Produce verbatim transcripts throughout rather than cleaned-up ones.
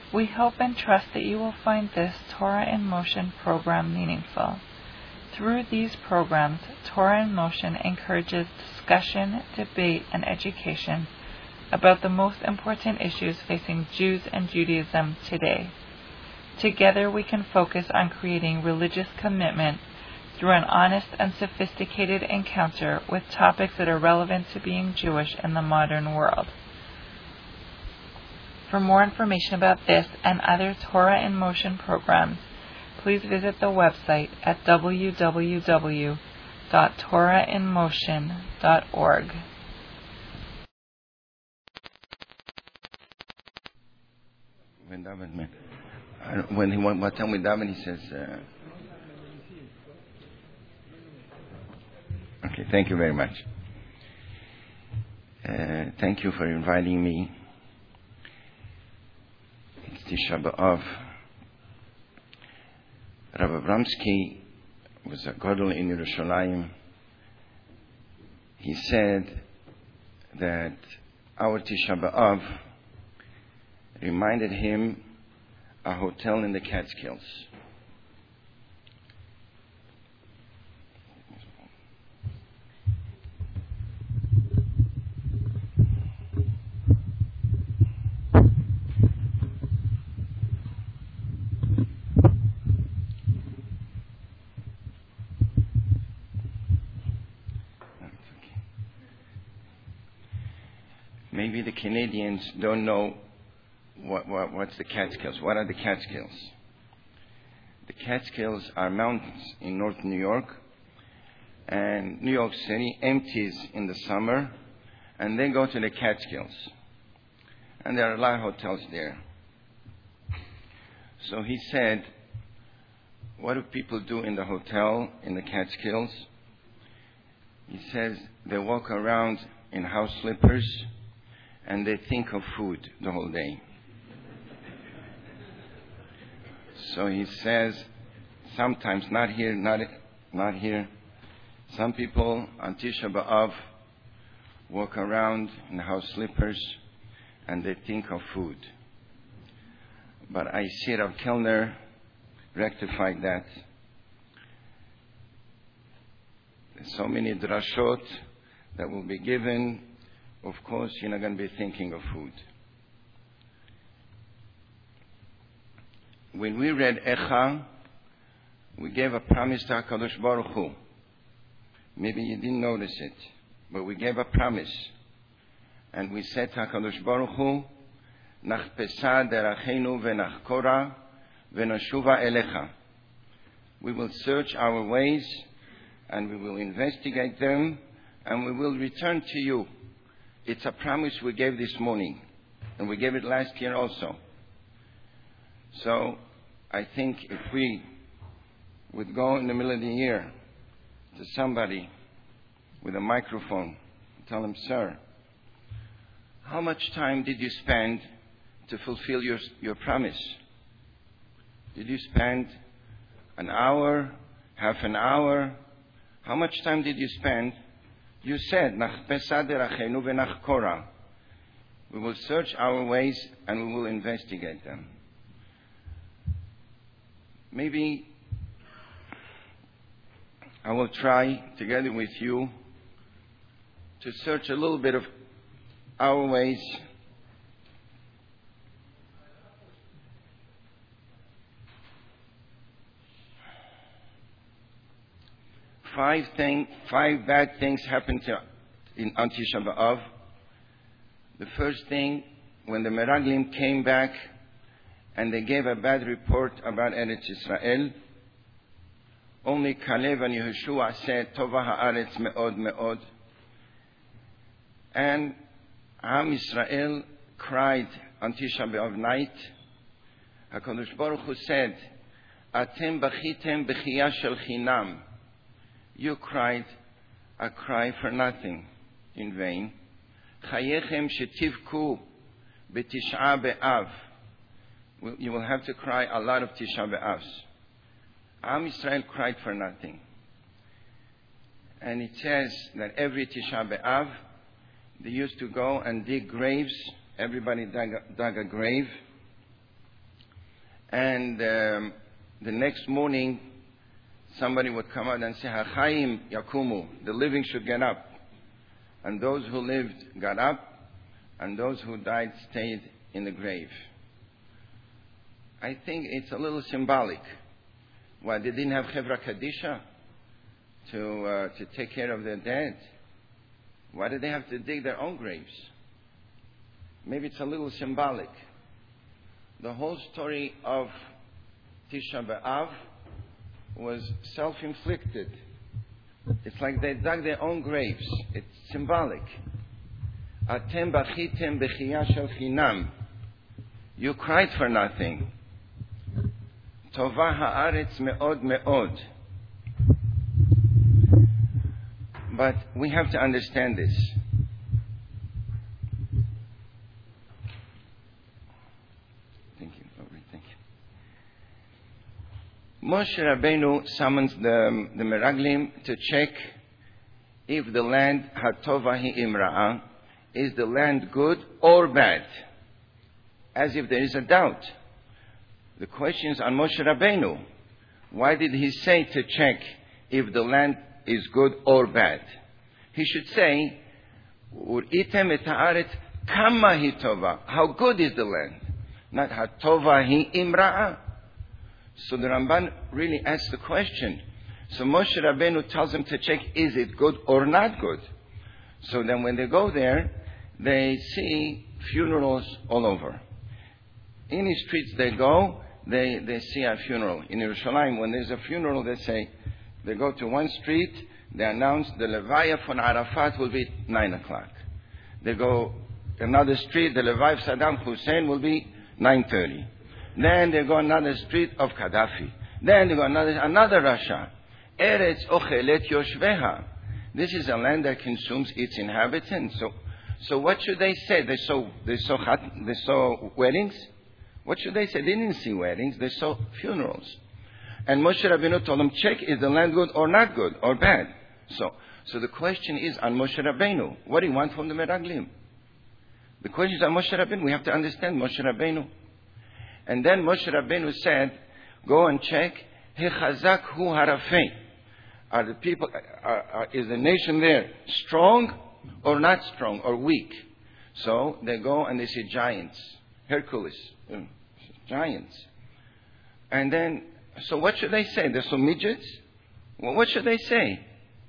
We hope and trust that you will find this Torah in Motion program meaningful. Through these programs, Torah in Motion encourages discussion, debate, and education about the most important issues facing Jews and Judaism today. Together we can focus on creating religious commitment through an honest and sophisticated encounter with topics that are relevant to being Jewish in the modern world. For more information about this and other Torah in Motion programs, please visit the website at w w w dot torah in motion dot org. When David, when he one time with David, he says, uh, "Okay, thank you very much. Uh, thank you for inviting me. It's Tisha B'Av. Rabbi Abramsky was a gadol in Yerushalayim. He said that our Tisha B'Av reminded him a hotel in the Catskills. Maybe the Canadians don't know what, what, what's the Catskills. What are the Catskills? The Catskills are mountains in North New York, and New York City empties in the summer, and they go to the Catskills. And there are a lot of hotels there. So he said, what do people do in the hotel in the Catskills? He says they walk around in house slippers, and they think of food the whole day. So he says, sometimes, not here, not, not here, some people on Tisha B'Av walk around in house slippers and they think of food. But I see Rav Kellner rectified that. There's so many drashot that will be given. Of course, you're not going to be thinking of food. When we read Echa, we gave a promise to HaKadosh Baruch Hu. Maybe you didn't notice it, but we gave a promise. And we said to HaKadosh Baruch Hu, Nachpesa derachenu v'nachkora v'nashuva elecha. We will search our ways, and we will investigate them, and we will return to you. It's a promise we gave this morning, and we gave it last year also. So I think if we would go in the middle of the year to somebody with a microphone and tell them, sir, how much time did you spend to fulfill your, your promise? Did you spend an hour, half an hour? How much time did you spend? You said, Nachpesa derachenu v'nachkora. We will search our ways and we will investigate them. Maybe I will try, together with you, to search a little bit of our ways. Five thing, five bad things happened to, in on Tisha B'Av. The first thing, when the Meraglim came back and they gave a bad report about Eretz Israel, only Kalev and Yehoshua said, Tova ha'aretz me'od me'od. And Am Israel cried on Tisha B'Av night. HaKadosh Baruch Hu said, Atem bachitem b'chiyah shel chinam. You cried a cry for nothing, in vain. Chayechem shetivku b'tish'a be'av. You will have to cry a lot of Tisha B'Avs. Am Israel cried for nothing. And it says that every Tisha B'Av, they used to go and dig graves. Everybody dug a, dug a grave. And um, the next morning, somebody would come out and say, "Hachaim yakumu," the living should get up. And those who lived got up, and those who died stayed in the grave. I think it's a little symbolic. Why, they didn't have Chevra Kadisha to, uh, to take care of their dead. Why did they have to dig their own graves? Maybe it's a little symbolic. The whole story of Tisha B'Av was self-inflicted. It's like they dug their own graves. It's symbolic. Atem bachitem bechiyah shel chinam. You cried for nothing. Tova haaretz me'od me'od. But we have to understand this. Thank you, Lord. Thank you. Moshe Rabbeinu summons the, the Meraglim to check if the land Hatovahi Imra'ah, is the land good or bad? As if there is a doubt. The question is on Moshe Rabbeinu. Why did he say to check if the land is good or bad? He should say, Uritem et haaretz kama hi tova. How good is the land? Not hatova hi imra'a. So the Ramban really asks the question. So Moshe Rabbeinu tells them to check, is it good or not good? So then when they go there, they see funerals all over. Any streets they go, they, they see a funeral. In Yerushalayim, when there's a funeral, they say, they go to one street, they announce the Levaya von Arafat will be nine o'clock. They go another street, the Levaya of Saddam Hussein will be nine thirty. Then they go another street of Gaddafi. Then they go another, another Russia. Eretz ochelet yoshveha. This is a land that consumes its inhabitants. So, so what should they say? They saw, they saw, they saw weddings? What should they say? They didn't see weddings. They saw funerals. And Moshe Rabbeinu told them, check, is the land good or not good or bad? So, so the question is on Moshe Rabbeinu. What do you want from the Meraglim? The question is on Moshe Rabbeinu. We have to understand Moshe Rabbeinu. And then Moshe Rabbeinu said, go and check, Hechazak hu harafei. Are the people, are, are, is the nation there strong or not strong or weak? So they go and they see giants, Hercules, um, giants. And then, so what should they say? They're some midgets? Well, what should they say?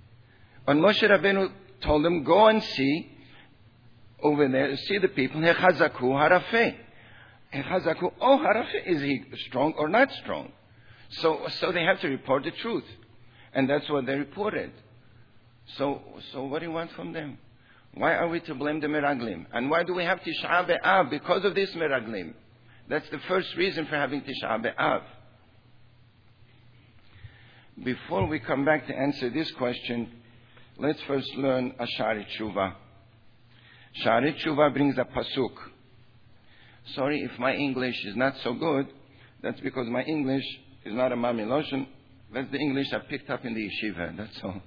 And Moshe Rabbeinu told them, go and see over there, see the people, Hechazaku harafei. Hechazaku oh harafei, is he strong or not strong? So, so they have to report the truth. And that's what they reported. So, so what do you want from them? Why are we to blame the Meraglim? And why do we have Tisha B'Av? Because of this Meraglim. That's the first reason for having Tisha B'Av. Before we come back to answer this question, let's first learn a Sha'arei Tshuva. Sha'arei Tshuva brings a pasuk. Sorry if my English is not so good. That's because my English is not a Mami Loshen. That's the English I picked up in the yeshiva, that's all.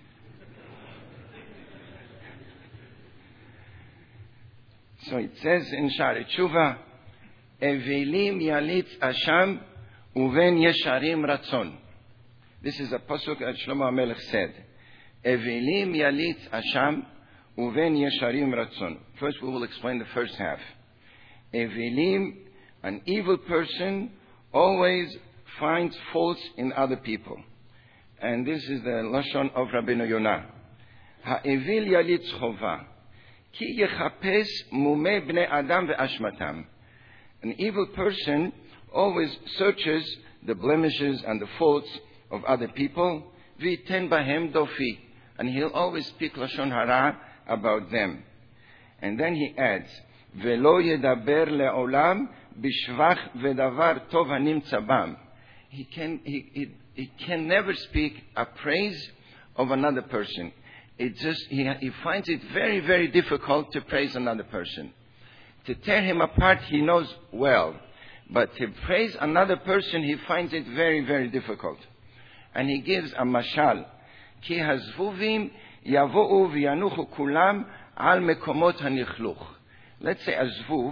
So it says in Sha'arei Tshuva, Evelim yalitz Asham uven yesharim ratzon. This is a pasuk that Shlomo HaMelech said. Evelim yalitz Asham uven yesharim ratzon. First we will explain the first half. Evelim, an evil person, always finds faults in other people. And this is the Lashon of Rabbeinu Yonah. Ha'evil yalitz chova. Ki yechapes mumei bnei adam ve'ashmatam. An evil person always searches the blemishes and the faults of other people. V'iten bahem dofi. And he'll always speak Lashon hara about them. And then he adds, Ve'lo yedaber le'olam bishvach ve'davar tov hanimtza bam. He can, he, he, he can never speak a praise of another person. It just, he, he finds it very, very difficult to praise another person. To tear him apart, he knows well. But to praise another person, he finds it very, very difficult. And he gives a mashal. Ki hazvuvim yavo'u v'yanuchu kulam al mekomot hanichluch. Let's say a zvuv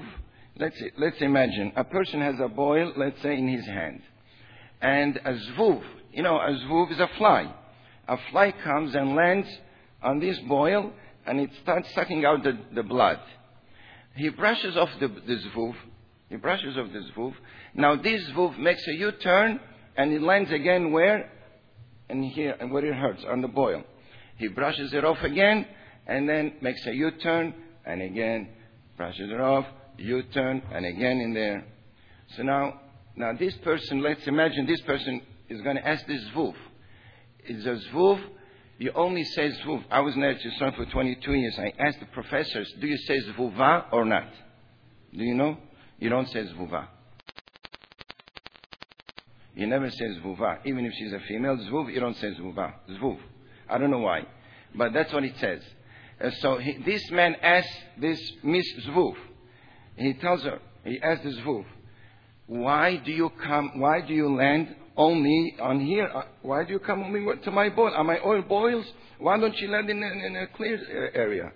let's let's imagine a person has a boil, let's say, in his hand, and a zvuv. You know, a zvuv is a fly. A fly comes and lands on this boil, and it starts sucking out the, the blood. He brushes off the, the zvuv. He brushes off the zvuv. Now this zvuv makes a U-turn, and it lands again where? And here, and where it hurts, on the boil. He brushes it off again, and then makes a U-turn, and again brushes it off, U-turn, and again in there. So now, now this person, let's imagine this person is going to ask this zvuv. Is a zvuv? You only say zvuv. I was in Eretz Yisrael for twenty-two years. I asked the professors, do you say zvuva or not? Do you know? You don't say zvuva. You never say zvuva. Even if she's a female zvuv, you don't say zvuva. Zvuv. I don't know why. But that's what it says. Uh, so he, this man asks this Miss Zvuv. He tells her, he asks the Zvuv, why do you come, why do you land only on here? Uh, why do you come only to my boil? Are my oil boils? Why don't you land in, in, in a clear area?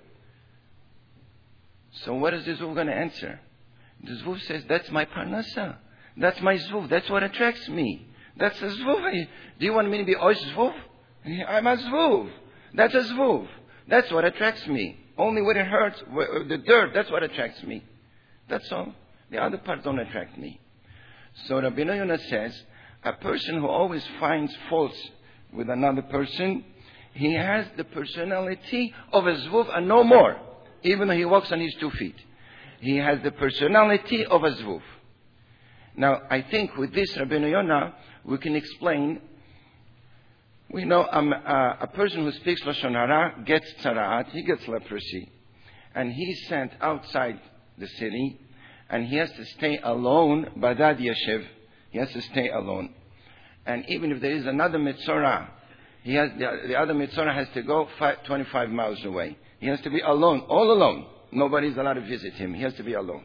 So what is the Zvuv going to answer? The Zvuv says, that's my parnasa. That's my Zvuv. That's what attracts me. That's a Zvuv. Do you want me to be ois Zvuv? I'm a Zvuv. That's a Zvuv. That's what attracts me. Only when it hurts, the dirt, that's what attracts me. That's all. The other parts don't attract me. So Rabbeinu Yonah says, a person who always finds faults with another person, he has the personality of a Zvuv and no more, even though he walks on his two feet. He has the personality of a Zvuv. Now, I think with this Rabbeinu Yonah, we can explain. We know um, uh, a person who speaks Lashon Hara gets tzaraat, he gets leprosy. And he's sent outside the city, and he has to stay alone, badad yeshiv, he has to stay alone. And even if there is another mitzorah, he has, the, the other mitzorah has to go five, twenty-five miles away. He has to be alone, all alone. Nobody's allowed to visit him. He has to be alone.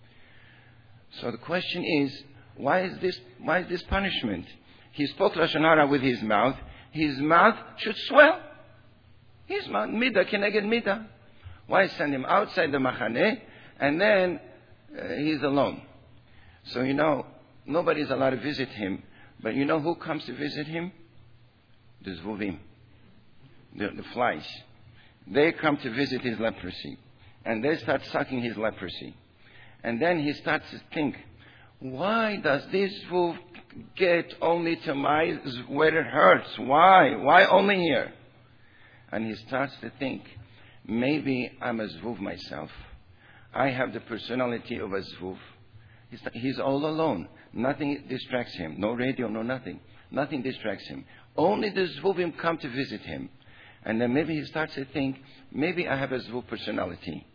So the question is, why is this, why is this punishment? He spoke Lashon Hara with his mouth. His mouth should swell. His mouth, midah keneged midah. Why send him outside the machaneh and then uh, he's alone? So you know, nobody's allowed to visit him. But you know who comes to visit him? The zvuvim, the, the flies. They come to visit his leprosy, and they start sucking his leprosy. And then he starts to think, why does this zvuv get only to my, where it hurts? Why? Why only here? And he starts to think, maybe I'm a zvuv myself. I have the personality of a zvuv. He's, he's all alone. Nothing distracts him. No radio, no nothing. Nothing distracts him. Only the zvuvim come to visit him. And then maybe he starts to think, maybe I have a zvuv personality.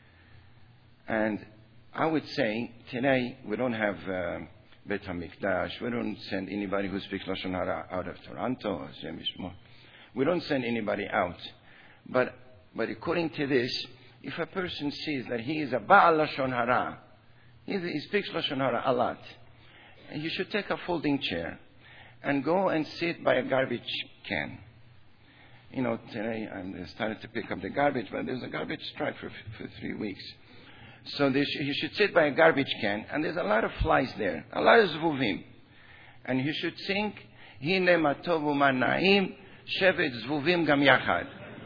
And I would say, today we don't have uh, Bet HaMikdash. We don't send anybody who speaks Lashon Hara out of Toronto. We don't send anybody out. But, but according to this, if a person sees that he is a Baal Lashon Hara, he, he speaks Lashon Hara a lot, and you should take a folding chair and go and sit by a garbage can. You know, today I started to pick up the garbage, but there's a garbage strike for, for three weeks. So sh- you should sit by a garbage can, and there's a lot of flies there, a lot of zvuvim. And you should think, Hine matovu manaim, shevet zvuvim gam yachad.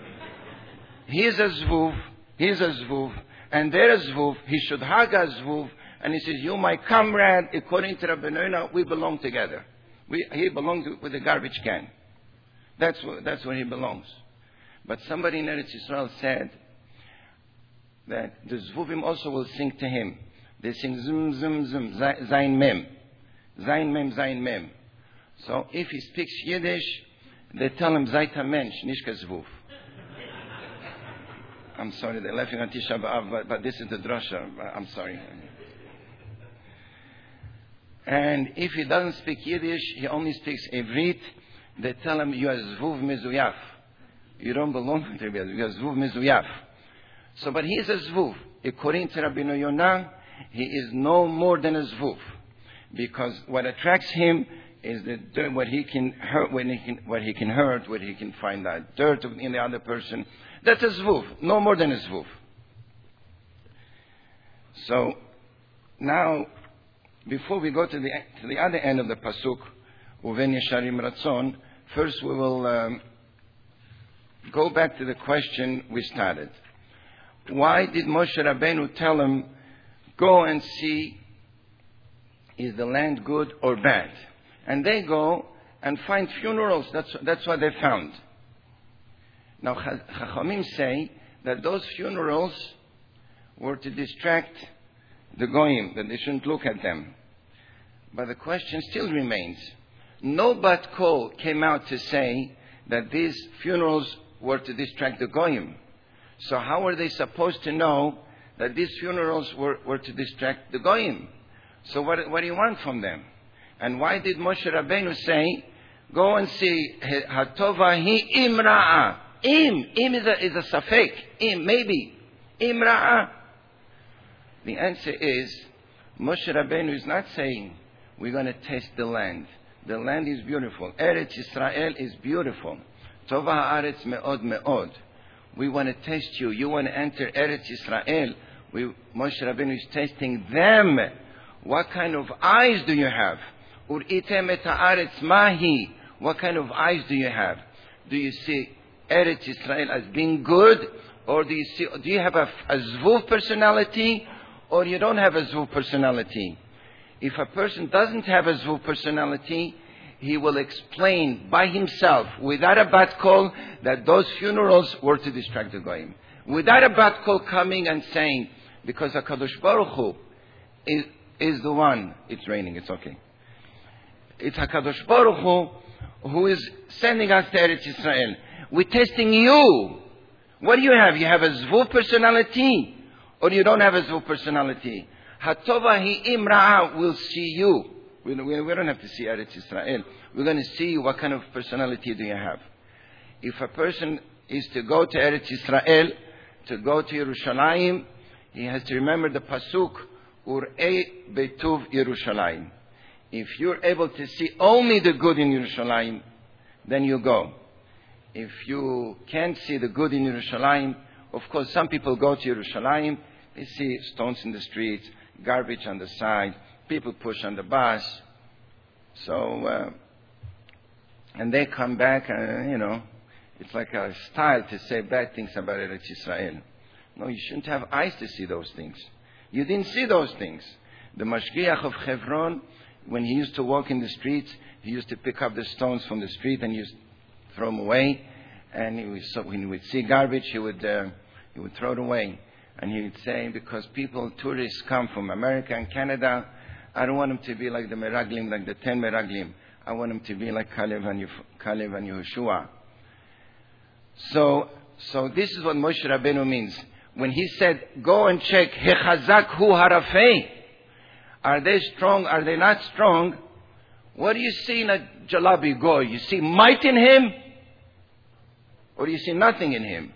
He's a zvuv, he's a zvuv, and there's a zvuv, he should hug a zvuv, and he says, you my comrade, according to Rabbeinu Yonah, we belong together. We, he belongs with the garbage can. That's where, that's where he belongs. But somebody in Eretz Yisrael said that the Zvuvim also will sing to him. They sing zum, zum, zum, zayin mem. Zayin mem, zayin mem. So if he speaks Yiddish, they tell him zayt ha-mensch, nishka zvuv. I'm sorry, they're laughing on Tisha B'Av, but, but this is the drasha. I'm sorry. And if he doesn't speak Yiddish, he only speaks Ivrit, they tell him, you are Zvuv Mezuyaf. You don't belong to Rebbe, you are Zvuv Mezuyaf. So, but he is a Zvuv. According to Rabbeinu Yonah, he is no more than a Zvuv. Because what attracts him is the dirt, what he can hurt, what he can, what he can hurt, what he can find out dirt in the other person. That's a Zvuv, no more than a Zvuv. So, now, before we go to the to the other end of the pasuk, Uven Yesharim Ratzon, first we will um, go back to the question we started. Why did Moshe Rabbeinu tell him, go and see, is the land good or bad? And they go and find funerals. That's, that's what they found. Now, Chachamim say that those funerals were to distract the Goyim, that they shouldn't look at them. But the question still remains. No Bat Kol came out to say that these funerals were to distract the Goyim. So how were they supposed to know that these funerals were, were to distract the Goyim? So what, what do you want from them? And why did Moshe Rabbeinu say, go and see Hatova hi imra'a? Im. Im is a, is a safek. Im, maybe. Imra'a. The answer is, Moshe Rabbeinu is not saying, we're going to test the land. The land is beautiful. Eretz Yisrael is beautiful. Tova ha'aretz me'od me'od. We want to test you. You want to enter Eretz Yisrael. We, Moshe Rabbeinu is testing them. What kind of eyes do you have? Uritem et ha'aretz mahi. What kind of eyes do you have? Do you see Eretz Yisrael as being good? Or do you see, do you have a, a zvuv personality? Or you don't have a zvuv personality? If a person doesn't have a zvuv personality, he will explain by himself, without a bat kol, that those funerals were to distract the goyim. Without a bat kol coming and saying, because HaKadosh Baruch Hu is, is the one, it's raining, it's okay. It's HaKadosh Baruch Hu who is sending us to Eretz Yisrael. We're testing you. What do you have? You have a zvuv personality, or you don't have a zvuv personality? Hatova hi imra'a will see you. We, we, we don't have to see Eretz Yisrael. We're going to see what kind of personality do you have. If a person is to go to Eretz Yisrael, to go to Yerushalayim, he has to remember the pasuk, Ur'ei betuv Yerushalayim. If you're able to see only the good in Yerushalayim, then you go. If you can't see the good in Yerushalayim, of course some people go to Yerushalayim, they see stones in the streets, garbage on the side, people push on the bus. So, uh, and they come back, uh, you know, it's like a style to say bad things about Eretz Yisrael. No, you shouldn't have eyes to see those things. You didn't see those things. The Mashgiach of Hebron, when he used to walk in the streets, he used to pick up the stones from the street and used to throw them away. And he was, so when he would see garbage, he would, uh, he would throw it away. And he would say, because people, tourists come from America and Canada, I don't want them to be like the Meraglim, like the ten Meraglim. I want them to be like Caleb and, Caleb and Yehoshua. So, so this is what Moshe Rabbeinu means. When he said, go and check, Hechazak hu harafei. Are they strong? Are they not strong? What do you see in a Jalabi Goy? You see might in him? Or do you see nothing in him?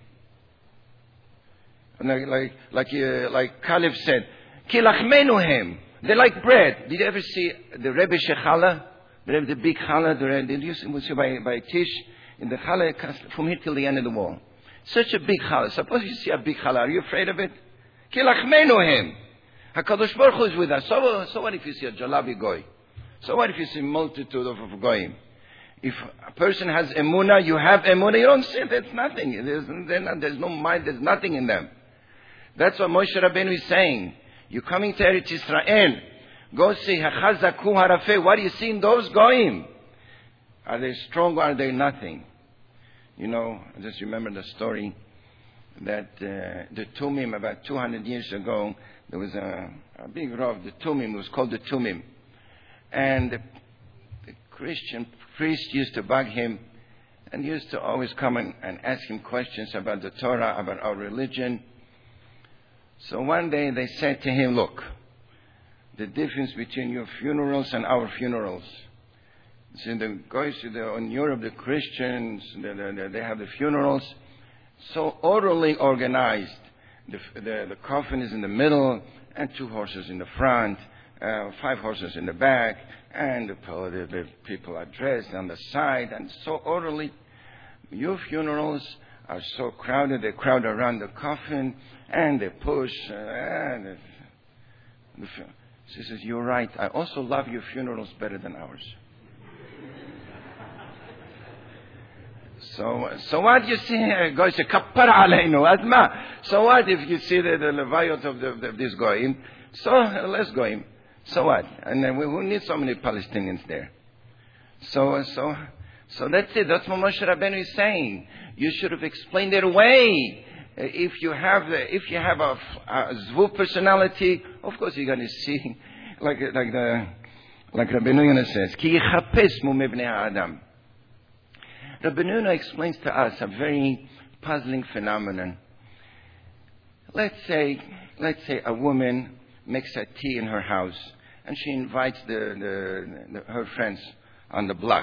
Like, like, like, uh, like Caleb said, Kilachmenu him. They like bread. Did you ever see the Rebbe Shechala? The Rebbe, the big challah, the Rebbe, did you see by, by Tish? In the challah, from here till the end of the wall. Such a big challah. Suppose you see a big challah. Are you afraid of it? Kilachmenu him. HaKadosh Baruch Hu is with us. So, so what if you see a Jalabi Goy? So what if you see a multitude of, of Goyim? If a person has emunah, you have emunah, you don't see it. There's nothing. There's, not, there's no mind. There's nothing in them. That's what Moshe Rabbeinu is saying. You're coming to Eretz Yisrael. Go see Hachazaku Harafeh. What do you see in those Goyim? Are they strong or are they nothing? You know, I just remember the story that uh, the Tumim, about two hundred years ago, there was a, a big Rav, the Tumim, it was called the Tumim. And the, the Christian priest used to bug him and used to always come and, and ask him questions about the Torah, about our religion. So one day they said to him, look, the difference between your funerals and our funerals. See, the guys in Europe, the Christians, the, the, they have the funerals so orderly organized. The, the, the coffin is in the middle, and two horses in the front, uh, five horses in the back, and the, the, the people are dressed on the side, and so orderly. Your funerals are so crowded, they crowd around the coffin, and they push. Uh, and the, the, She says, you're right. I also love your funerals better than ours. So, so what you see here, guys, kappar alayno, adma. So what if you see the, the levayot of, the, of this goyim? So let's go him. So what? And then we who need so many Palestinians there? So, so, so that's it. That's what Moshe Rabbeinu is saying. You should have explained it away. If you have the, if you have a, a zvu personality, of course you're going to see, like like the like Rabbeinu Yonah says, Ki yichapes mu mebnei ha'adam. Rabbeinu Yonah explains to us a very puzzling phenomenon. Let's say, let's say a woman makes a tea in her house, and she invites the, the, the her friends on the block.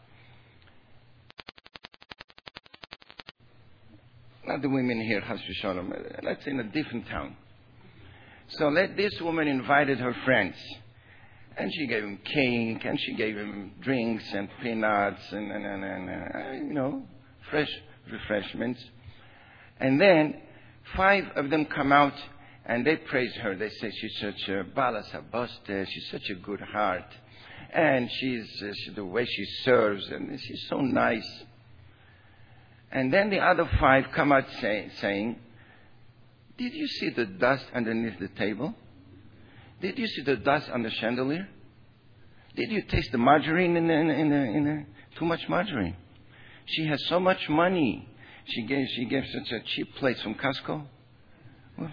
Not the women here, Chas v'sholom. Let's say in a different town. So let this woman invited her friends, and she gave them cake, and she gave them drinks and peanuts and, and, and, and uh, you know, fresh refreshments. And then five of them come out and they praise her. They say she's such a balas haboste, she's such a good heart, and she's uh, she, the way she serves, and she's so nice. And then the other five come out say, saying, did you see the dust underneath the table? Did you see the dust on the chandelier? Did you taste the margarine in the, in the, in the, in the too much margarine? She has so much money. She gave she gave such a cheap plates from Costco. Well,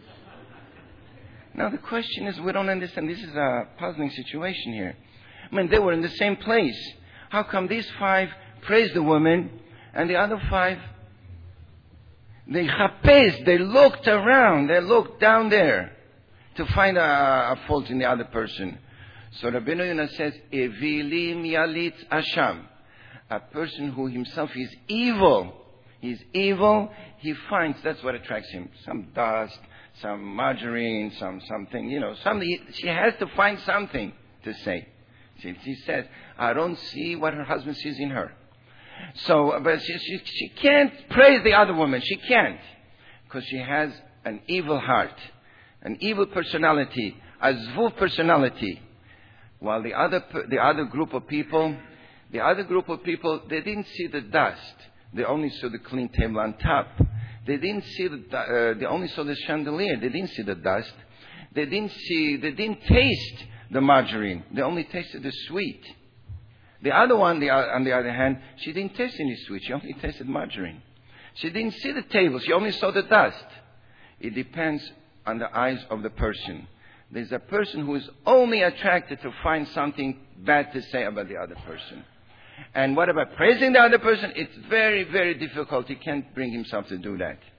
now the question is, we don't understand. This is a puzzling situation here. I mean, they were in the same place. How come these five praised the woman, and the other five, they chapes, they looked around, they looked down there to find a, a fault in the other person. So Rabbeinu Yonah says, Evilim yalitz asham. A person who himself is evil. He's evil, he finds, that's what attracts him. Some dust, some margarine, some something, you know, something. She has to find something to say. She, she says, I don't see what her husband sees in her. So, but she, she, she can't praise the other woman. She can't. Because she has an evil heart, an evil personality, a zvu personality. While the other, the other group of people, the other group of people, they didn't see the dust. They only saw the clean table on top. They didn't see the, uh, they only saw the chandelier. They didn't see the dust. They didn't see, they didn't taste the margarine. They only tasted the sweet. The other one, the, on the other hand, she didn't taste any sweet. She only tasted margarine. She didn't see the table. She only saw the dust. It depends on the eyes of the person. There's a person who is only attracted to find something bad to say about the other person. And what about praising the other person? It's very, very difficult. He can't bring himself to do that.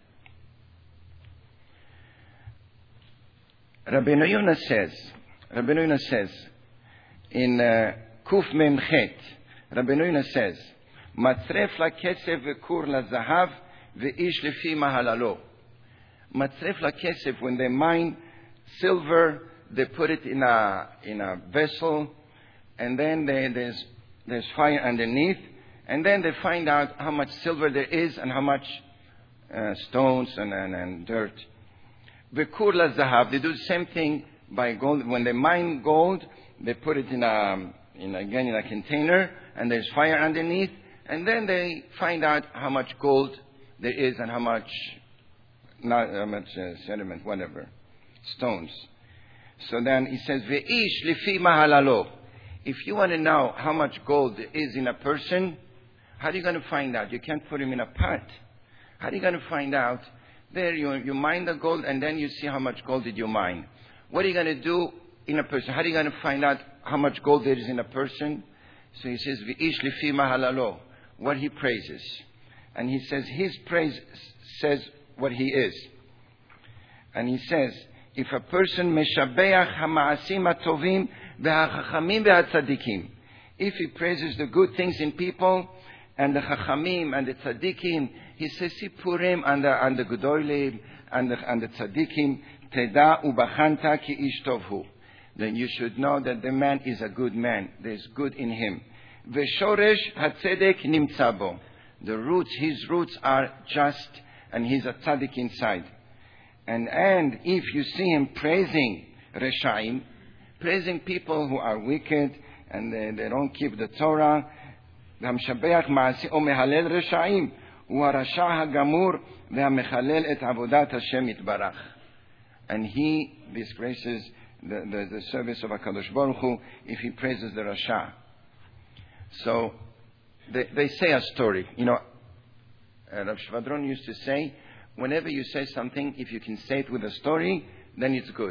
Rabbeinu Yonah says, Rabbeinu Yonah says, in uh, Kuf Mem Chet, Rabbeinu Yonah says, Matref la kesef vekur la zahav veish lefi mahalalo. Matref la kesef, when they mine silver, they put it in a in a vessel, and then they, there's there's fire underneath, and then they find out how much silver there is and how much uh, stones and, and, and dirt. Vekur la zahav, they do the same thing by gold. When they mine gold, they put it in a in again in a container, and there's fire underneath, and then they find out how much gold there is and how much not how much uh, sediment, whatever, stones. So then he says, "Veish lefi mahalalo." If you want to know how much gold there is in a person, how are you going to find out? You can't put him in a pot. How are you going to find out? There you you mine the gold, and then you see how much gold did you mine. What are you going to do in a person? How are you going to find out how much gold there is in a person? So he says, "V'ish lefi mahalalo," what he praises. And he says his praise says what he is. And he says, if a person meshabeach hamaasim hatovim v'hachachamim v'hatzadikim, if he praises the good things in people and the chachamim and the tzadikim, he says sipurim and the and the gedolim and the and the tzadikim, teda ubachanta ki ish tovhu. Then you should know that the man is a good man. There's good in him. V'shoresh hatzedek nimtza bo. The roots, his roots are just, and he's a tzaddik inside. And and if you see him praising Reshaim, praising people who are wicked and they, they don't keep the Torah. והמשבח מעשי או מהלל רשעים הוא הרשע הגמור והמחלל את עבודת השם יתברך. And he disgraces the, the, the service of HaKadosh Baruch Hu if he praises the Rasha. So they, they say a story. You know, uh, Rav Shvadron used to say, whenever you say something, if you can say it with a story, then it's good.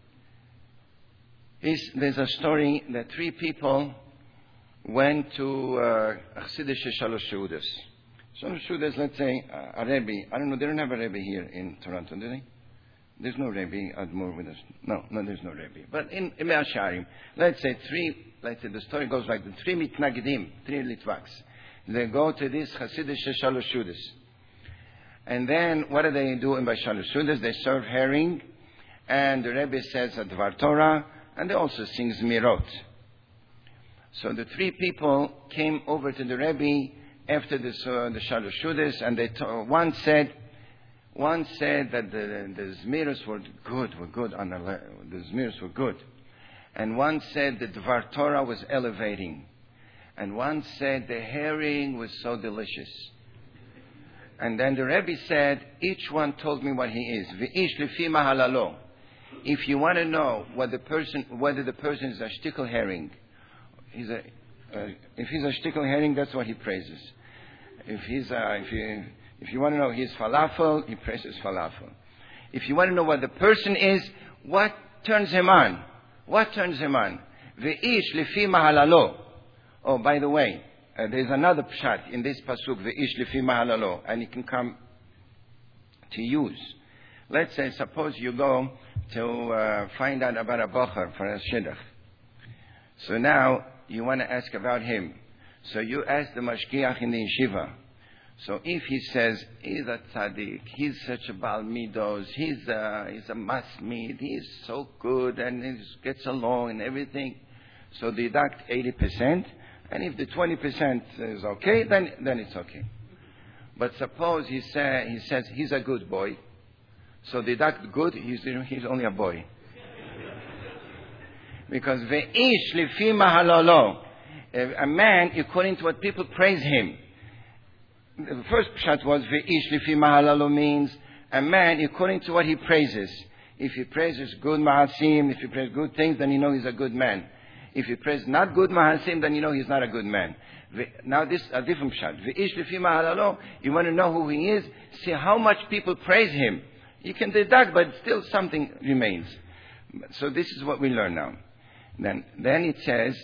He's, there's a story that three people went to uh, Chassidish Shalosh Seudas. Shalosh Seudas, let's say, uh, a Rebbe. I don't know, they don't have a Rebbe here in Toronto, do they? There's no Rebbe Admor with us. No, no, there's no Rebbe. But in Mea Shearim, let's say three, let's say the story goes like the three mitnagedim, three Litvaks. They go to this Chassidish Shalosh Seudas. And then what do they do in Shalosh Seudas? They serve herring, and the Rebbe says a Dvar Torah, and they also sing Zmirot. So the three people came over to the Rebbe after this, uh, the Shalosh Seudas, and they t- one said, one said that the, the Zmiros were good, were good on the, the Zmiros were good, and one said the Dvar Torah was elevating, and one said the herring was so delicious. And then the Rebbe said, each one told me what he is. V'ish lefi mahalalo. If you want to know what the person, whether the person is a shtickle herring, he's a, uh, if he's a shtickle herring, that's what he praises. If he's a, if you, if you want to know he's falafel, he praises falafel. If you want to know what the person is, what turns him on? What turns him on? V'ish lefi mahalalo. Oh, by the way, uh, there's another pshat in this pasuk, V'ish lefi mahalalo, and it can come to use. Let's say, suppose you go to uh, find out about a bocher for a shidduch. So now you want to ask about him. So you ask the mashgiach in the yeshiva. So if he says he's a tzaddik, he's such a bal midos, he's a he's a masmid, he's so good and he gets along and everything, so deduct eighty percent. And if the twenty percent is okay, then then it's okay. But suppose he say he says he's a good boy. So deduct good, he's, he's only a boy. Because ve'ish lefi mahalalo, a man according to what people praise him. The first pshat was ve'ish lefi mahalalo means a man according to what he praises. If he praises good mahasim, if he praises good things, then you know he's a good man. If he praises not good mahasim, then you know he's not a good man. Now this is a different pshat. Ve'ish lefi mahalalo, you want to know who he is? See how much people praise him. You can deduct, but still something remains. So this is what we learn now. Then, then it says,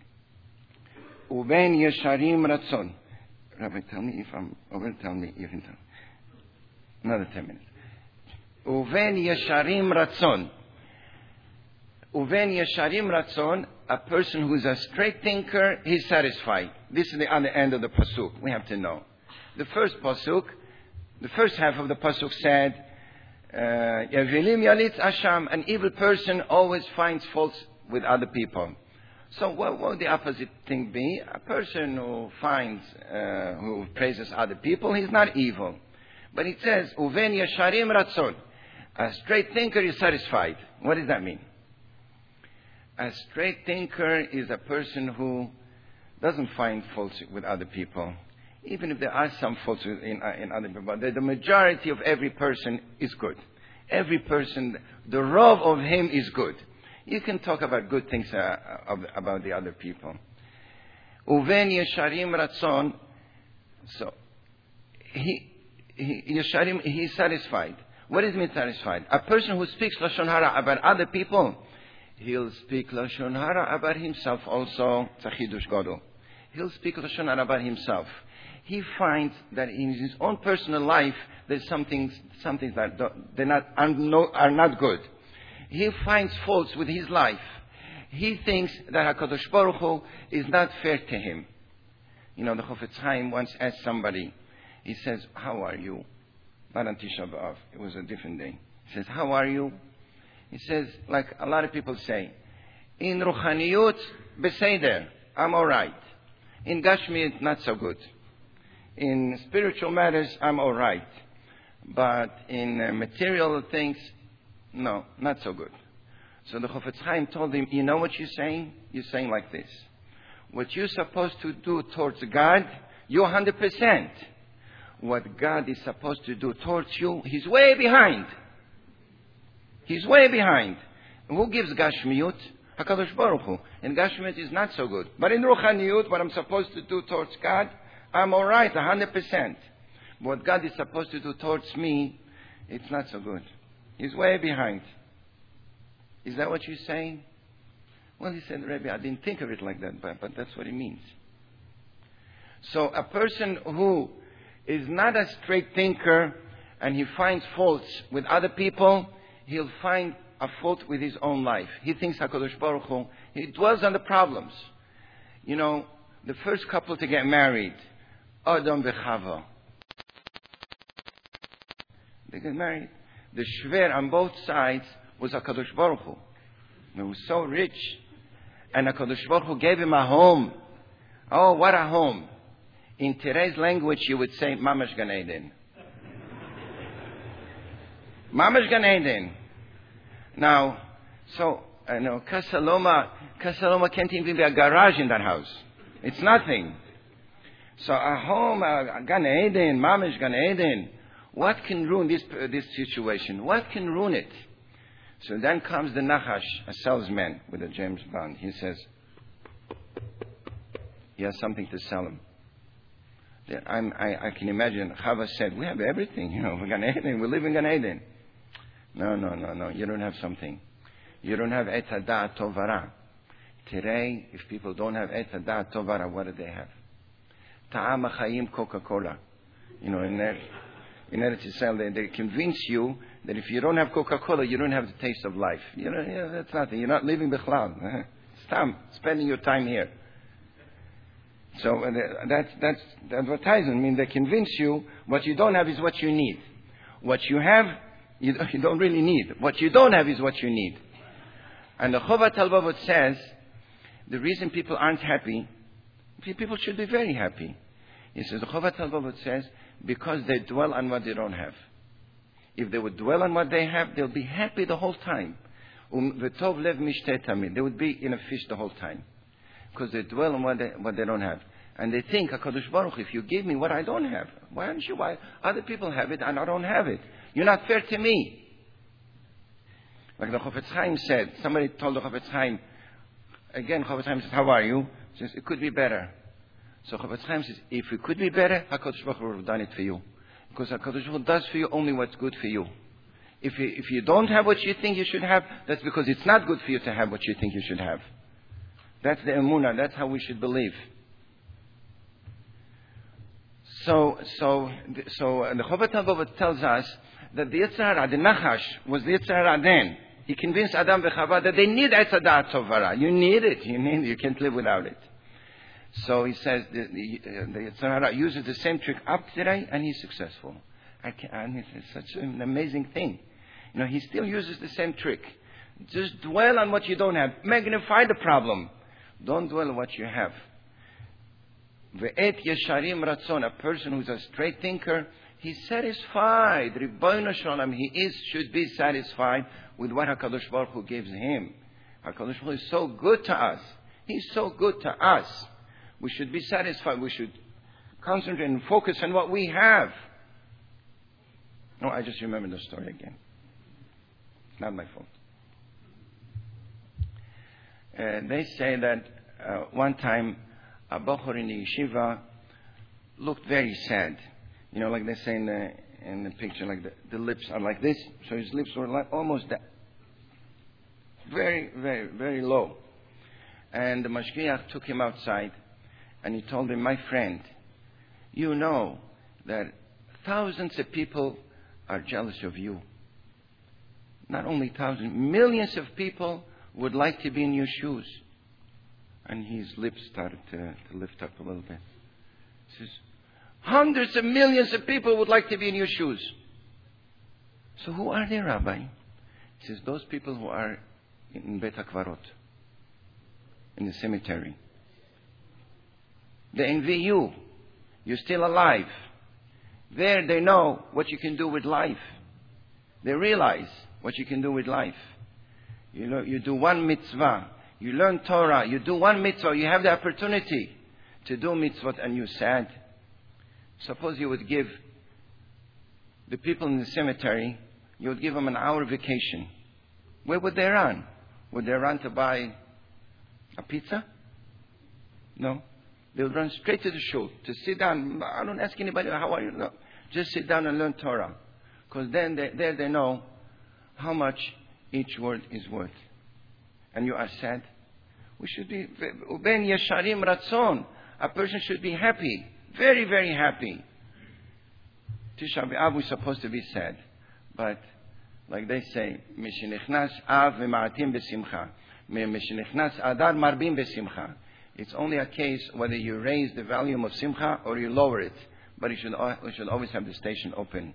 Uben yesharim ratzon. Rabbi, tell me if I'm over. Tell me, you can tell. Another ten minutes. Uben yesharim ratzon. Uben yesharim ratzon. A person who's a straight thinker, he's satisfied. This is the other end of the pasuk. We have to know. The first pasuk, the first half of the pasuk said, Yavilim yalitz asham, an evil person always finds faults with other people. So what would the opposite thing be? A person who finds, uh, who praises other people, he's not evil. But it says, Uven yesharim ratzon. A straight thinker is satisfied. What does that mean? A straight thinker is a person who doesn't find faults with other people. Even if there are some faults in, uh, in other people, but the, the majority of every person is good. Every person, the rov of him is good. You can talk about good things uh, of, about the other people. Uven yesharim ratzon. So, he, he, yesharim, he's satisfied. What does it mean satisfied? A person who speaks lashon hara about other people, he'll speak lashon hara about himself also. Tzachidush Godel. He'll speak lashon hara about himself. He finds that in his own personal life, there's some things, some things that they're not, are, no, are not good. He finds faults with his life. He thinks that HaKadosh Baruch Hu is not fair to him. You know, the Chofetz Chaim once asked somebody, he says, how are you? Not on Tisha B'Av, it was a different day. He says, how are you? He says, like a lot of people say, in Ruchaniyut, Beseder, I'm alright. In Gashmiyut, not so good. In spiritual matters, I'm all right. But in uh, material things, no, not so good. So the Chofetz Chaim told him, you know what you're saying? You're saying like this. What you're supposed to do towards God, you're one hundred percent. What God is supposed to do towards you, He's way behind. He's way behind. And who gives Gashmiyut? HaKadosh Baruch Hu. And Gashmiyut is not so good. But in Ruchaniyut, what I'm supposed to do towards God, I'm alright, one hundred percent. What God is supposed to do towards me, it's not so good. He's way behind. Is that what you're saying? Well, he said, Rebbe, I didn't think of it like that, but, but that's what it means. So a person who is not a straight thinker and he finds faults with other people, he'll find a fault with his own life. He thinks HaKadosh Baruch Hu, he dwells on the problems. You know, the first couple to get married, Adam v'Chava. They get married. The shver on both sides was HaKadosh Baruch Hu. He was so rich. And HaKadosh Baruch Hu gave him a home. Oh, what a home. In today's language, you would say, Mamash Gan Eden. Mamash Gan Eden. Now, so, I know, Kasaloma, Kasaloma can't even be a garage in that house. It's nothing. So a home, a Gan Eden, Mamash Gan Eden. What can ruin this, uh, this situation? What can ruin it? So then comes the Nachash, a salesman with a James Bond. He says, he has something to sell him. I'm, I, I can imagine Chava said, we have everything, you know, Gan Eden, we live in Gan Eden. No, no, no, no, you don't have something. You don't have Et Hadat Tovara. Today, if people don't have Et Hadat Tovara, what do they have? Ta'am HaChaim Coca-Cola. You know, in there, in Eretz Yisrael, they, they convince you that if you don't have Coca-Cola, you don't have the taste of life. You know, yeah, that's nothing. You're not living Bichlal. Stop spending your time here. So uh, that's, that's advertising. I mean, they convince you what you don't have is what you need. What you have, you, you don't really need. What you don't have is what you need. And the Chovat HaLevavot says, the reason people aren't happy, people should be very happy. He says, the Chovat HaLevavot says, because they dwell on what they don't have. If they would dwell on what they have, they'll be happy the whole time. Um, v'tov lev mishteh tamid. They would be in a fish the whole time. Because they dwell on what they, what they don't have. And they think, HaKadosh Baruch Hu, if you give me what I don't have, why aren't you? Why other people have it and I don't have it? You're not fair to me. Like the Chofetz Chaim said, somebody told the Chofetz Chaim, again, Chofetz Chaim says, how are you? He says, it could be better. So Chofetz Chaim says, if it could be better, HaKadosh Baruch Hu would have done it for you. Because HaKadosh Baruch Hu does for you only what's good for you. If you, if you don't have what you think you should have, that's because it's not good for you to have what you think you should have. That's the emunah. That's how we should believe. So, so, so uh, the Chovat HaLevavot tells us that the Yetzer Hara, the Nachash, was the Yetzer Hara then. He convinced Adam v'Chava that they need Etz Hadat Tovara. You need it. You need it. You can't live without it. So he says the, the, uh, the Yetzer Hara uses the same trick up today, and he's successful. I can, I mean, it's such an amazing thing. You know, he still uses the same trick. Just dwell on what you don't have. Magnify the problem. Don't dwell on what you have. Ve'et yesharim ratzon, a person who's a straight thinker, he's satisfied. Ribbono Shalom, he is, should be satisfied with what HaKadosh Baruch Hu gives him. HaKadosh Baruch Hu is so good to us. He's so good to us. We should be satisfied. We should concentrate and focus on what we have. No, I just remembered the story again. It's not my fault. Uh, they say that uh, one time a Bachur in the yeshiva looked very sad. You know, like they say in the, in the picture, like the, the lips are like this. So his lips were like almost that. Very, very, very low. And the mashgiach took him outside and he told him, my friend, you know that thousands of people are jealous of you. Not only thousands, millions of people would like to be in your shoes. And his lips started to, to lift up a little bit. He says, hundreds of millions of people would like to be in your shoes. So who are they, Rabbi? He says, those people who are in Bet HaKvarot, in the cemetery. They envy you. You're still alive. There they know what you can do with life. They realize what you can do with life. You know, you do one mitzvah. You learn Torah. You do one mitzvah. You have the opportunity to do mitzvot and you're sad. Suppose you would give the people in the cemetery, you would give them an hour vacation. Where would they run? Would they run to buy a pizza? No. They would run straight to the shul to sit down. I don't ask anybody, how are you? No. Just sit down and learn Torah. Because then they, there they know how much each word is worth. And you are sad. We should be, uben yesharim ratzon. A person should be happy. Very, very happy. Tisha B'Av, we're supposed to be sad. But, like they say, Mishenichnas Av v'ma'atim b'simcha. Mishenichnas Adar marbim b'simcha. It's only a case whether you raise the volume of simcha or you lower it. But you should, you should always have the station open.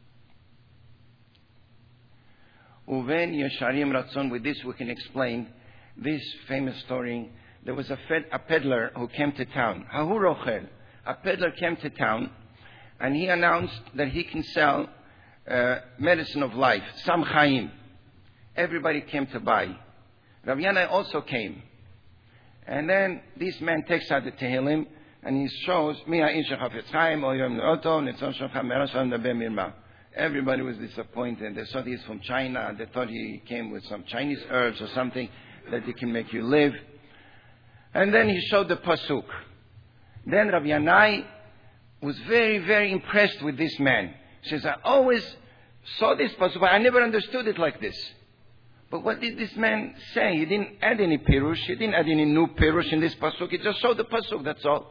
Uven yesharim ratzon. With this we can explain this famous story. There was a, fed, a peddler who came to town. Hahu rochel. A peddler came to town and he announced that he can sell uh, medicine of life, Sam Chaim. Everybody came to buy. Rav Yanai also came. And then this man takes out the Tehillim and he shows, Mi ha'in shechafetz chaim, o yom le'oto, netzon shochem merashon dabe mirma. Everybody was disappointed. They thought he's from China. They thought he came with some Chinese herbs or something that he can make you live. And then he showed the pasuk. Then Rav Yanai was very, very impressed with this man. He says, I always saw this pasuk, but I never understood it like this. But what did this man say? He didn't add any pirush. He didn't add any new pirush in this pasuk. He just showed the pasuk, that's all.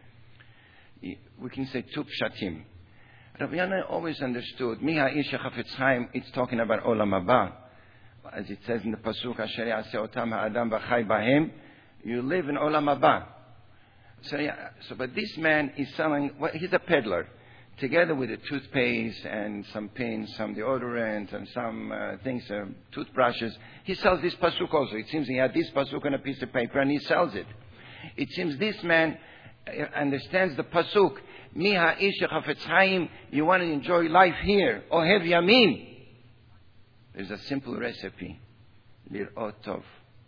We can say two pshatim. Rav Yanai always understood, Mi ha'in shechafetz chaim, it's talking about olam haba. As it says in the pasuk, Asher ya'aseh otam ha'adam v'chai bahem, you live in olam haba. So, yeah, so, but this man is selling, well, he's a peddler, together with the toothpaste and some pins, some deodorant and some uh, things, uh, toothbrushes. He sells this pasuk also. It seems he had this pasuk on a piece of paper and he sells it. It seems this man understands the pasuk. Mi ha'ish chafetz chaim, you want to enjoy life here. Ohev yamin. There's a simple recipe. Lir'ot tov.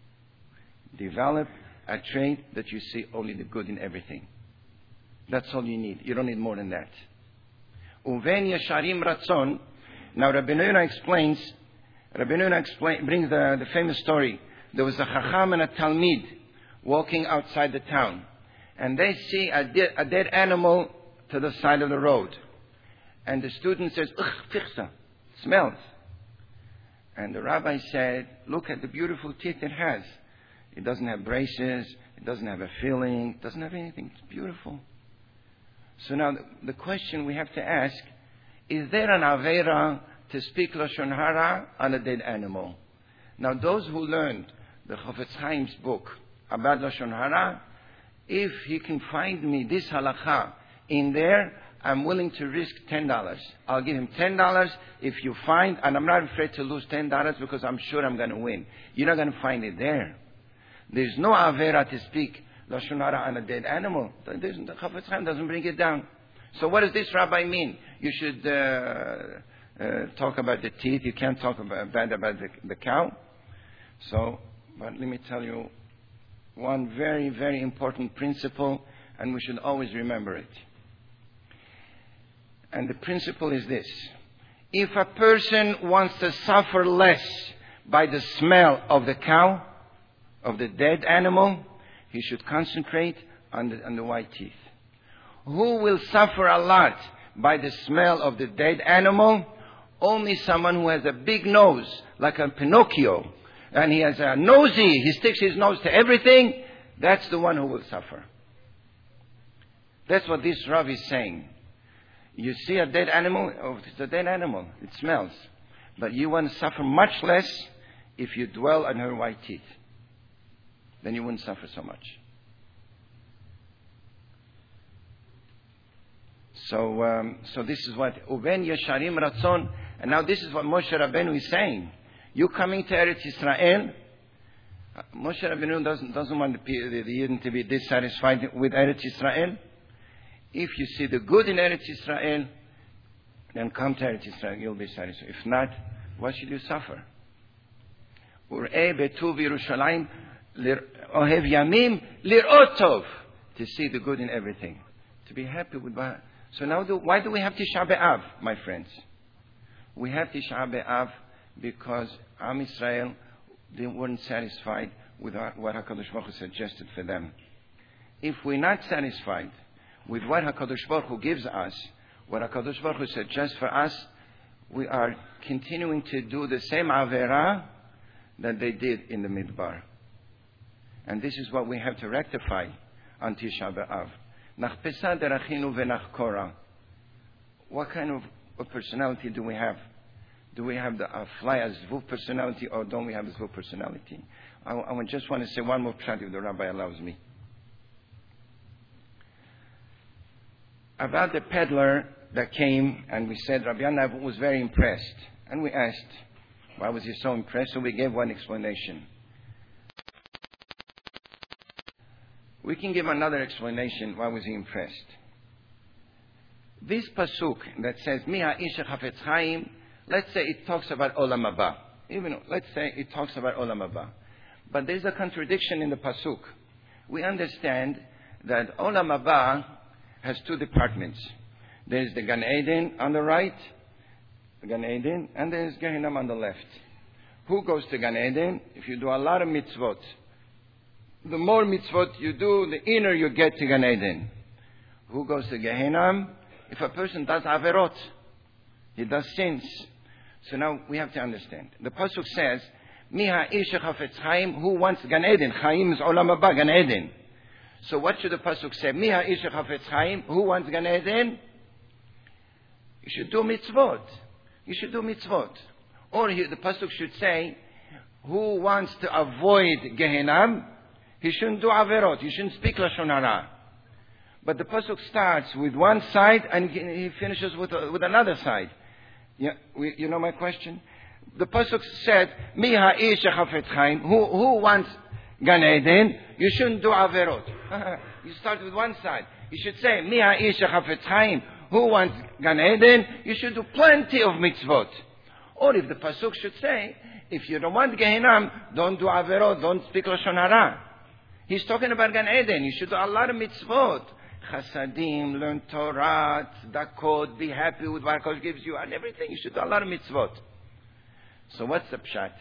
Develop a trait that you see only the good in everything. That's all you need. You don't need more than that. Uven yesharim ratzon. Now Rabbi Yonah explains, Rabbi Yonah explain, brings the, the famous story. There was a chacham and a talmid walking outside the town. And they see a, de- a dead animal to the side of the road. And the student says, ugh, fichsa, smells. And the rabbi said, look at the beautiful teeth it has. It doesn't have braces. It doesn't have a filling. It doesn't have anything. It's beautiful. So now the, the question we have to ask, is there an avera to speak Lashon Hara on a dead animal? Now those who learned the Chofetz Chaim's book about Lashon Hara, if he can find me this halakha in there, I'm willing to risk ten dollars. I'll give him ten dollars if you find, and I'm not afraid to lose ten dollars because I'm sure I'm going to win. You're not going to find it there. There's no avera to speak Lashon Hara on a dead animal. The Chofetz Chaim doesn't bring it down. So what does this rabbi mean? You should uh, uh, talk about the teeth. You can't talk about, bad about the, the cow. So, but let me tell you one very, very important principle, and we should always remember it. And the principle is this. If a person wants to suffer less by the smell of the cow, of the dead animal, he should concentrate on the, on the white teeth. Who will suffer a lot by the smell of the dead animal? Only someone who has a big nose, like a Pinocchio, and he has a nosy, he sticks his nose to everything. That's the one who will suffer. That's what this Rav is saying. You see a dead animal, oh, it's a dead animal, it smells. But you want to suffer much less if you dwell on her white teeth. Then you wouldn't suffer so much. So, um, so this is what Uven Yesharim Ratzon, and now this is what Moshe Rabbeinu is saying. You coming to Eretz Yisrael, uh, Moshe Rabbeinu doesn't doesn't want the, the, the Yidden to be dissatisfied with Eretz Yisrael. If you see the good in Eretz Yisrael, then come to Eretz Yisrael, you'll be satisfied. If not, why should you suffer? Ur'eh betuv Yerushalayim ohev yamim lir'ot tov. To see the good in everything. To be happy with what. So now, do, why do we have Tisha B'Av, my friends? We have Tisha B'Av because Am Yisrael, they weren't satisfied with what HaKadosh Baruch Hu suggested for them. If we're not satisfied with what HaKadosh Baruch Hu gives us, what HaKadosh Baruch Hu suggests for us, we are continuing to do the same Avera that they did in the Midbar. And this is what we have to rectify on Tisha B'Av. Nach Pesach derachinu v'nach Korah. What kind of a personality do we have? Do we have the uh, fly as Zvuv personality, or don't we have a Zvuv personality? I, I just want to say one more pshat if the Rabbi allows me. About the peddler that came and we said Rabbi Yanav was very impressed. And we asked, why was he so impressed? So we gave one explanation. We can give another explanation. Why was he impressed? This pasuk that says Miha Isha Chafetz Chaim, let's say it talks about Olam Haba. Even let's say it talks about Olam Haba, but there's a contradiction in the pasuk. We understand that Olam Haba has two departments. There's the Gan Eden on the right, the Gan Eden, and there's Gehinnom on the left. Who goes to Gan Eden? If you do a lot of mitzvot. The more mitzvot you do, the inner you get to Gan Eden. Who goes to Gehinnom? If a person does averot, he does sins. So now we have to understand. The pasuk says, Miha Isha Chafetz Chaim, who wants Gan Eden? Chaim is Olam Haba, Gan Eden. So what should the pasuk say? Miha Isha Chafetz Chaim, who wants Gan Eden? You should do mitzvot. You should do mitzvot. Or he, the pasuk should say, who wants to avoid Gehinnom? He shouldn't do averot. He shouldn't speak lashon hara. But the pasuk starts with one side and he finishes with uh, with another side. Yeah, we, you know my question. The pasuk said, "Miha isha chafetz chaim." Who who wants Gan Eden? You shouldn't do averot. You start with one side. You should say, "Miha isha chafetz chaim." Who wants Gan Eden? You should do plenty of mitzvot. Or if the pasuk should say, if you don't want Gehinnom, don't do averot, don't speak lashon hara. He's talking about Gan Eden. You should do a lot of mitzvot. Chasadim, learn Torah, tzedakot, be happy with what God gives you, and everything. You should do a lot of mitzvot. So what's the pshat?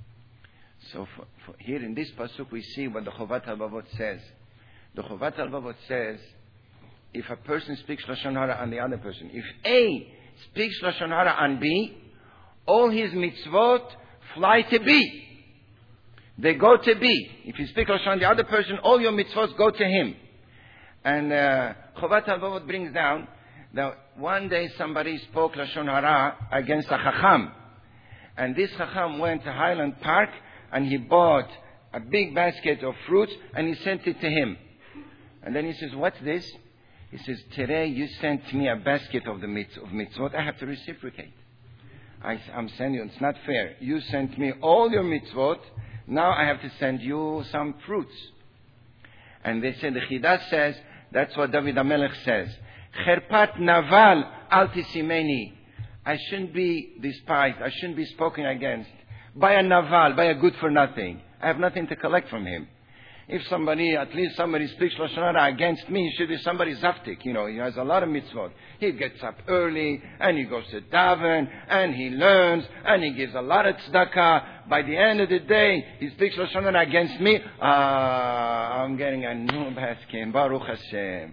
So for, for here in this pasuk we see what the Chovat HaLevavot says. The Chovat HaLevavot says, if a person speaks lashon hara on the other person, if A speaks lashon hara on B, all his mitzvot fly to B. They go to B. If you speak lashon on the other person, all your mitzvot go to him. And uh, Chovat HaLevavot brings down that one day somebody spoke lashon hara against a chacham, and this chacham went to Highland Park and he bought a big basket of fruits and he sent it to him. And then he says, "What's this?" He says, "Today you sent me a basket of the mitz- of mitzvot. I have to reciprocate. I, I'm sending you. It's not fair. You sent me all your mitzvot. Now I have to send you some fruits." And they said, the Chidah says, that's what David HaMelech says. Cherpat naval al tisimeni. I shouldn't be despised. I shouldn't be spoken against by a naval, by a good for nothing. I have nothing to collect from him. If somebody, at least somebody speaks lashon hara against me, it should be somebody zaftik. You know, he has a lot of mitzvot. He gets up early, and he goes to daven, and he learns, and he gives a lot of tzedakah. By the end of the day, he speaks lashon hara against me. Ah, I'm getting a new basket. Baruch Hashem.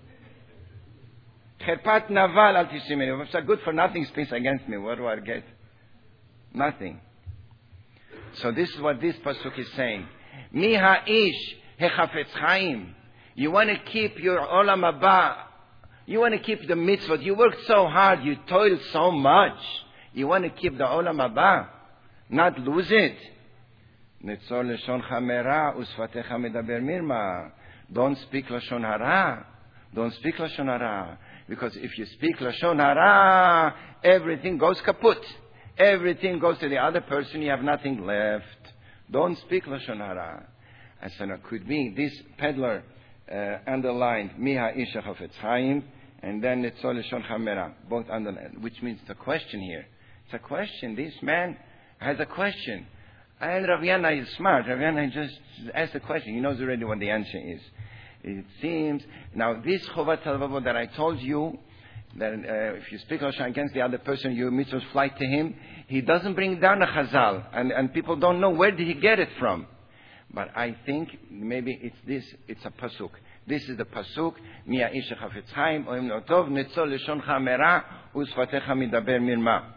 Cherpat naval al tisimeni. If it's good for nothing speaks against me, what do I get? Nothing. So this is what this pasuk is saying. Miha ish hechafetz chaim. You want to keep your olam haba. You want to keep the mitzvot. You worked so hard. You toiled so much. You want to keep the olam haba, not lose it. Netzor leshon chamera usfatecha medaber mirma. Don't speak lashon hara. Don't speak lashon hara. Because if you speak lashon hara, everything goes kaput. Everything goes to the other person. You have nothing left. Don't speak lashon hara. And so it could be this peddler uh, underlined Miha Isha Chafetz Chaim, and then Netzor Leshon Chamera, both underlined, which means it's a question here. It's a question. This man has a question. And Rav Yana is smart. Rav Yana just asked the question. He knows already what the answer is. It seems, now this Chovat Halvavot that I told you, that uh, if you speak Lashon against the other person, your mitzvahs fly to him, he doesn't bring down a Chazal. And, and people don't know where did he get it from. But I think maybe it's this, it's a pasuk. This is the pasuk, Mi ha'ish hachafetz chaim, oim lo tov, netzol leshoncha mera, u'sfatecha midaber mirma.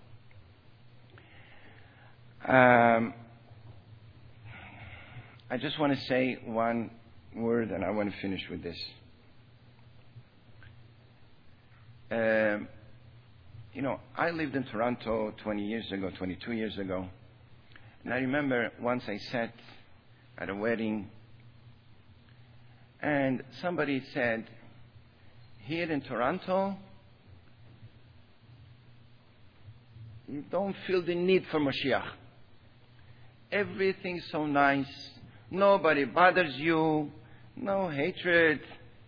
Um, I just want to say one word, and I want to finish with this. Um, you know, I lived in Toronto twenty years ago, twenty-two years ago, and I remember once I sat at a wedding, and somebody said, here in Toronto, you don't feel the need for Mashiach. Everything's so nice. Nobody bothers you. No hatred.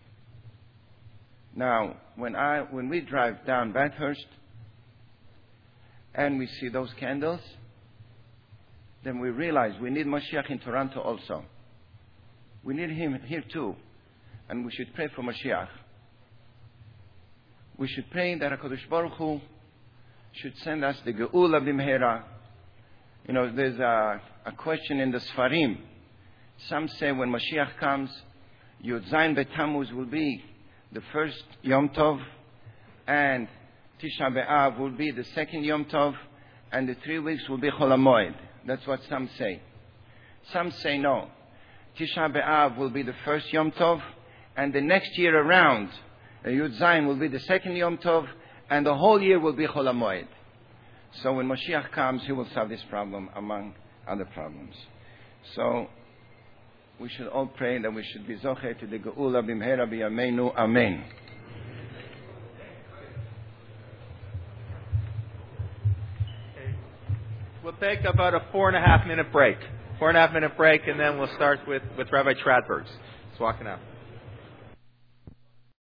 Now, when I when we drive down Bathurst and we see those candles, then we realize we need Mashiach in Toronto also. We need him here too. And we should pray for Mashiach. We should pray that HaKadosh Baruch Hu should send us the Geula Bimhera. You know, there's a, a question in the Sfarim. Some say when Mashiach comes, Yud Zayin B'Tammuz will be the first Yom Tov, and Tisha B'Av will be the second Yom Tov, and the three weeks will be Chol HaMoed. That's what some say. Some say no. Tisha B'Av will be the first Yom Tov, and the next year around, Yud Zayin will be the second Yom Tov, and the whole year will be Chol HaMoed. So when Mashiach comes, he will solve this problem among other problems. So we should all pray that we should be zocher to the Geula Bimhera B'Yameinu. Amen. We'll take about a four and a half minute break. Four and a half minute break, and then we'll start with, with Rabbi Tradbergs. He's walking out.